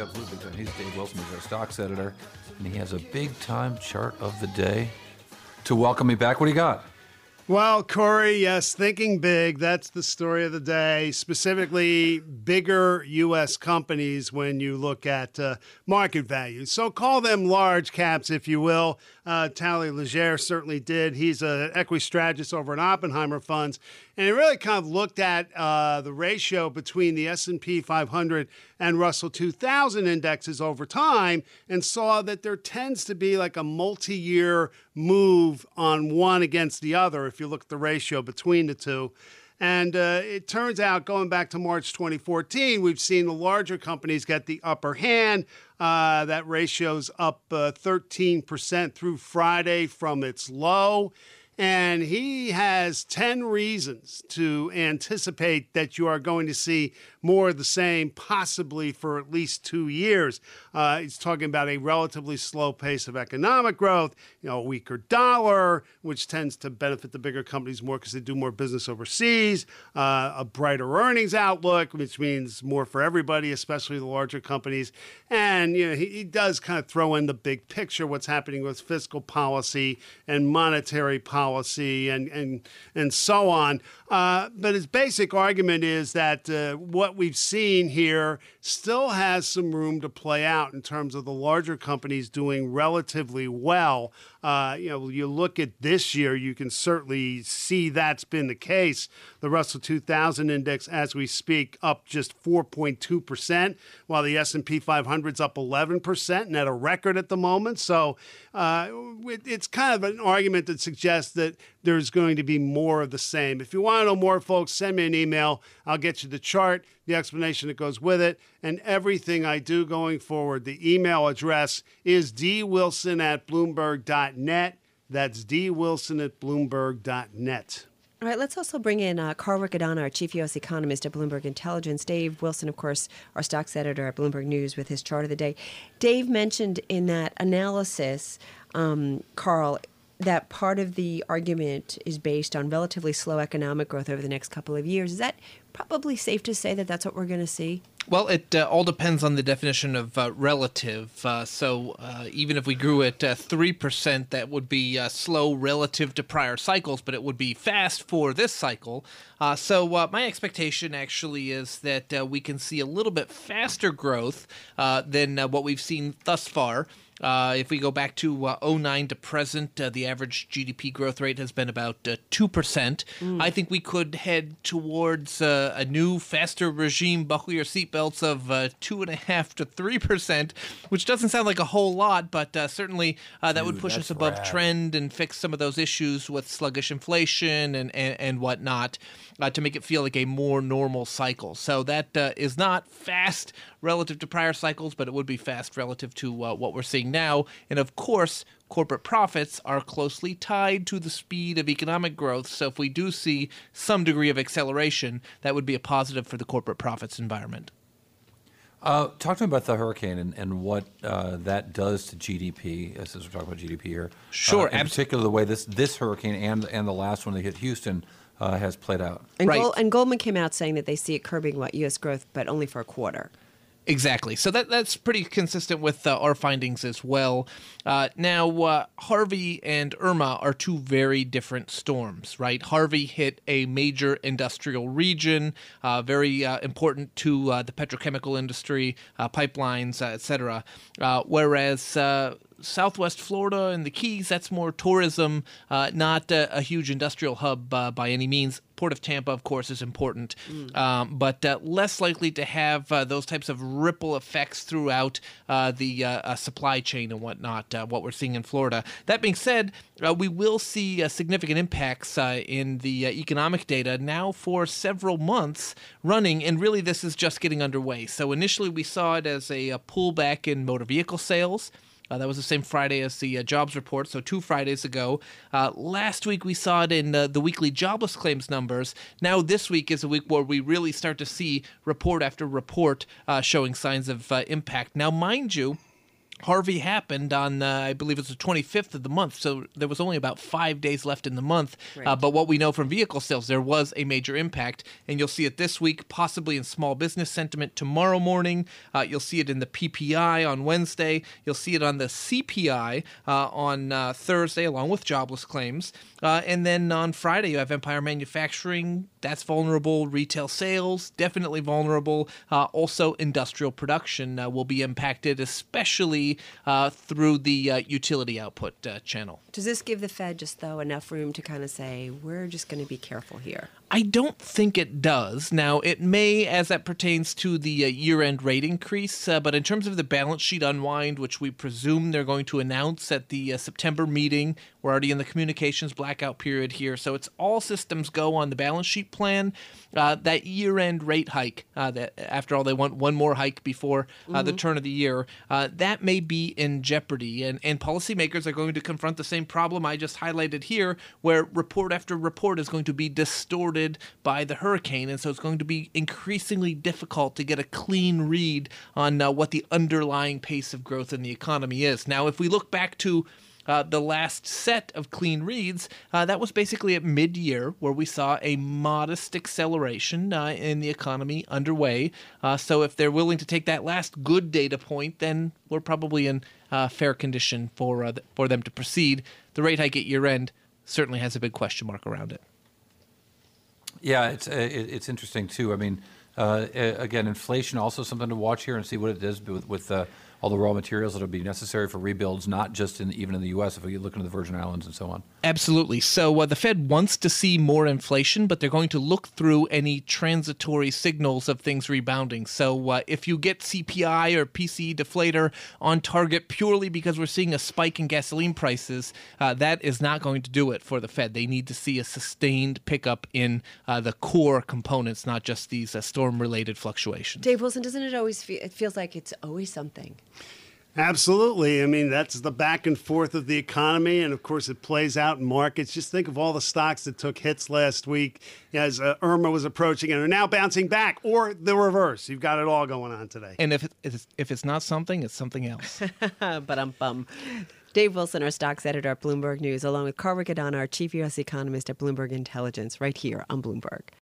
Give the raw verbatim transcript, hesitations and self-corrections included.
absolutely big time. He's Dave Wilson. He's our stocks editor, and he has a big-time chart of the day to welcome me back. What do you got? Well, Corey, yes, thinking big, that's the story of the day, specifically bigger U S companies when you look at uh, market value. So call them large caps, if you will. Uh, Tally Leger certainly did. He's an equity strategist over at Oppenheimer Funds, and he really kind of looked at uh, the ratio between the S and P five hundred and Russell two thousand indexes over time and saw that there tends to be like a multi-year move on one against the other if you look at the ratio between the two. And uh, it turns out, going back to March twenty fourteen, we've seen the larger companies get the upper hand. Uh, that ratio's up uh, thirteen percent through Friday from its low. And he has ten reasons to anticipate that you are going to see more of the same, possibly for at least two years. Uh, he's talking about a relatively slow pace of economic growth, you know, a weaker dollar, which tends to benefit the bigger companies more because they do more business overseas, uh, a brighter earnings outlook, which means more for everybody, especially the larger companies. And, you know, he, he does kind of throw in the big picture, what's happening with fiscal policy and monetary policy. Policy and, and and so on. Uh, but his basic argument is that uh, what we've seen here still has some room to play out in terms of the larger companies doing relatively well. Uh, you know, you look at this year, you can certainly see that's been the case. The Russell two thousand index, as we speak, up just four point two percent, while the S and P five hundred's up eleven percent and at a record at the moment. So uh, it, it's kind of an argument that suggests that there's going to be more of the same. If you want to know more, folks, send me an email. I'll get you the chart, the explanation that goes with it, and everything I do going forward. The email address is d wilson at bloomberg dot net. That's d wilson at bloomberg dot net. All right, let's also bring in uh, Carl Riccadonna, our chief U S economist at Bloomberg Intelligence. Dave Wilson, of course, our stocks editor at Bloomberg News with his chart of the day. Dave mentioned in that analysis, um, Carl, that part of the argument is based on relatively slow economic growth over the next couple of years. Is that probably safe to say that that's what we're going to see? Well, it uh, all depends on the definition of uh, relative. Uh, so uh, even if we grew at uh, three percent, that would be uh, slow relative to prior cycles, but it would be fast for this cycle. Uh, so uh, my expectation actually is that uh, we can see a little bit faster growth uh, than uh, what we've seen thus far. Uh, if we go back to uh, oh nine to present, uh, the average G D P growth rate has been about uh, two percent. Mm. I think we could head towards uh, a new, faster regime, buckle your seatbelts, of uh, two point five to three percent, which doesn't sound like a whole lot, but uh, certainly uh, that Dude, would push that's us above rad. trend and fix some of those issues with sluggish inflation and, and, and whatnot uh, to make it feel like a more normal cycle. So that uh, is not fast relative to prior cycles, but it would be fast relative to uh, what we're seeing now. And of course, corporate profits are closely tied to the speed of economic growth. So if we do see some degree of acceleration, that would be a positive for the corporate profits environment. Uh, talk to me about the hurricane and, and what uh, that does to G D P, as we're talking about G D P here. Sure. Uh, in particular, the way this, this hurricane and, and the last one that hit Houston uh, has played out. And, right. Gold, and Goldman came out saying that they see it curbing what U S growth, but only for a quarter. Exactly. So that that's pretty consistent with uh, our findings as well. Uh, now, uh, Harvey and Irma are two very different storms, right? Harvey hit a major industrial region, uh, very uh, important to uh, the petrochemical industry, uh, pipelines, uh, et cetera. Uh, whereas uh, Southwest Florida and the Keys, that's more tourism, uh, not a, a huge industrial hub uh, by any means. Port of Tampa, of course, is important, mm. um, but uh, less likely to have uh, those types of ripple effects throughout uh, the uh, uh, supply chain and whatnot, uh, what we're seeing in Florida. That being said, uh, we will see uh, significant impacts uh, in the uh, economic data now for several months running, and really this is just getting underway. So initially we saw it as a, a pullback in motor vehicle sales. Uh, that was the same Friday as the uh, jobs report, so two Fridays ago. Uh, last week we saw it in uh, the weekly jobless claims numbers. Now this week is a week where we really start to see report after report uh, showing signs of uh, impact. Now, mind you, Harvey happened on, uh, I believe it's the twenty-fifth of the month, so there was only about five days left in the month. Right. Uh, but what we know from vehicle sales, there was a major impact, and you'll see it this week, possibly in small business sentiment tomorrow morning. Uh, you'll see it in the P P I on Wednesday. You'll see it on the C P I uh, on uh, Thursday, along with jobless claims. Uh, and then on Friday, you have Empire Manufacturing. That's vulnerable. Retail sales, definitely vulnerable. Uh, also, industrial production uh, will be impacted, especially uh, through the uh, utility output uh, channel. Does this give the Fed just, though, enough room to kind of say, we're just going to be careful here? I don't think it does. Now, it may, as that pertains to the uh, year-end rate increase, uh, but in terms of the balance sheet unwind, which we presume they're going to announce at the uh, September meeting, we're already in the communications blackout period here, so it's all systems go on the balance sheet plan. Uh, that year-end rate hike, uh, that after all, they want one more hike before uh, mm-hmm. the turn of the year, uh, that may be in jeopardy, and, and policymakers are going to confront the same problem I just highlighted here, where report after report is going to be distorted by the hurricane, and so it's going to be increasingly difficult to get a clean read on uh, what the underlying pace of growth in the economy is. Now, if we look back to uh, the last set of clean reads, uh, that was basically at mid-year, where we saw a modest acceleration uh, in the economy underway. Uh, so if they're willing to take that last good data point, then we're probably in uh, fair condition for uh, th- for them to proceed. The rate hike at year-end certainly has a big question mark around it. Yeah, it's uh, it, it's interesting too. I mean, uh, again, inflation also something to watch here and see what it does with, with uh, all the raw materials that will be necessary for rebuilds, not just in even in the U S if we look into the Virgin Islands and so on. Absolutely. So uh, the Fed wants to see more inflation, but they're going to look through any transitory signals of things rebounding. So uh, if you get C P I or P C E deflator on target purely because we're seeing a spike in gasoline prices, uh, that is not going to do it for the Fed. They need to see a sustained pickup in uh, the core components, not just these uh, storm-related fluctuations. Dave Wilson, doesn't it always feel, it feels like it's always something? Absolutely. I mean, that's the back and forth of the economy. And of course, it plays out in markets. Just think of all the stocks that took hits last week as uh, Irma was approaching and are now bouncing back, or the reverse. You've got it all going on today. And if, it, if, it's, if it's not something, it's something else. But I'm bum. Dave Wilson, our stocks editor at Bloomberg News, along with Carl Riccadonna, our chief U S economist at Bloomberg Intelligence, right here on Bloomberg.